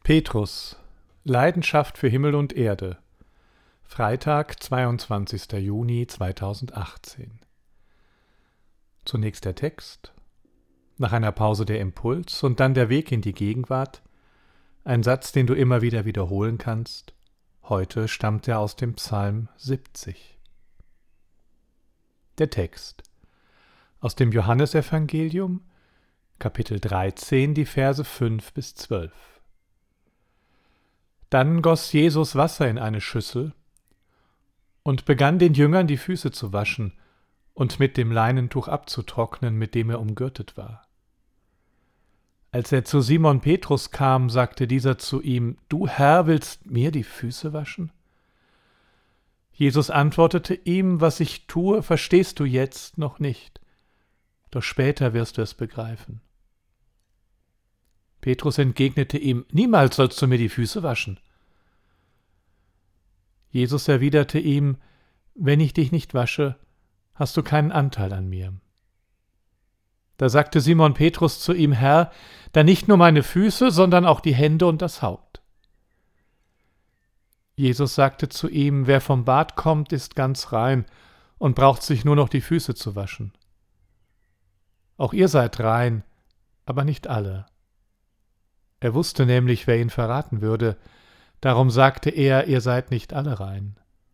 Petrus, Leidenschaft für Himmel und Erde. Freitag, 22. Juni 2018. Zunächst der Text, nach einer Pause der Impuls und dann der Weg in die Gegenwart. Ein Satz, den du immer wieder wiederholen kannst. Heute stammt er aus dem Psalm 70. Der Text aus dem Johannesevangelium, Kapitel 13, die Verse 5 bis 12. Dann goss Jesus Wasser in eine Schüssel und begann den Jüngern die Füße zu waschen und mit dem Leinentuch abzutrocknen, mit dem er umgürtet war. Als er zu Simon Petrus kam, sagte dieser zu ihm: »Du, Herr, willst mir die Füße waschen?« Jesus antwortete ihm: »Was ich tue, verstehst du jetzt noch nicht, doch später wirst du es begreifen.« Petrus entgegnete ihm: »Niemals sollst du mir die Füße waschen.« Jesus erwiderte ihm: »Wenn ich dich nicht wasche, hast du keinen Anteil an mir.« Da sagte Simon Petrus zu ihm: »Herr, dann nicht nur meine Füße, sondern auch die Hände und das Haupt.« Jesus sagte zu ihm: »Wer vom Bad kommt, ist ganz rein und braucht sich nur noch die Füße zu waschen. Auch ihr seid rein, aber nicht alle.« Er wusste nämlich, wer ihn verraten würde, darum sagte er: »Ihr seid nicht alle rein.«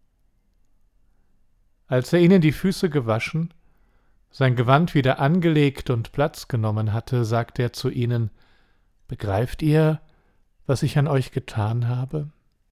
Als er ihnen die Füße gewaschen, sein Gewand wieder angelegt und Platz genommen hatte, sagte er zu ihnen: »Begreift ihr, was ich an euch getan habe?«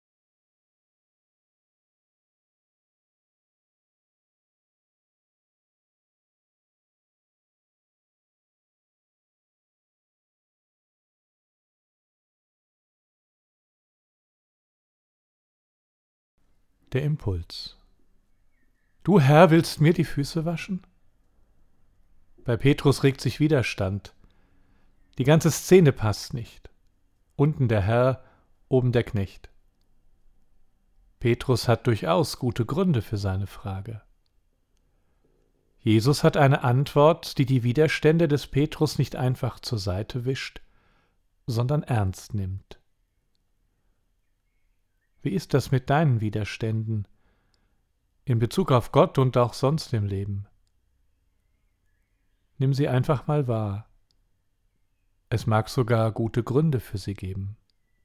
Der Impuls. »Du, Herr, willst mir die Füße waschen?« Bei Petrus regt sich Widerstand. Die ganze Szene passt nicht. Unten der Herr, oben der Knecht. Petrus hat durchaus gute Gründe für seine Frage. Jesus hat eine Antwort, die die Widerstände des Petrus nicht einfach zur Seite wischt, sondern ernst nimmt. Wie ist das mit deinen Widerständen in Bezug auf Gott und auch sonst im Leben? Nimm sie einfach mal wahr. Es mag sogar gute Gründe für sie geben.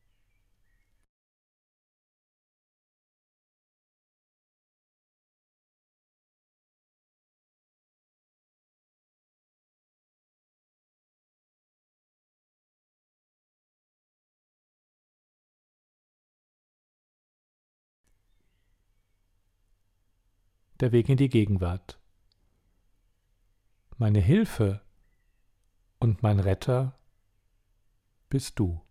Der Weg in die Gegenwart. Meine Hilfe und mein Retter bist du.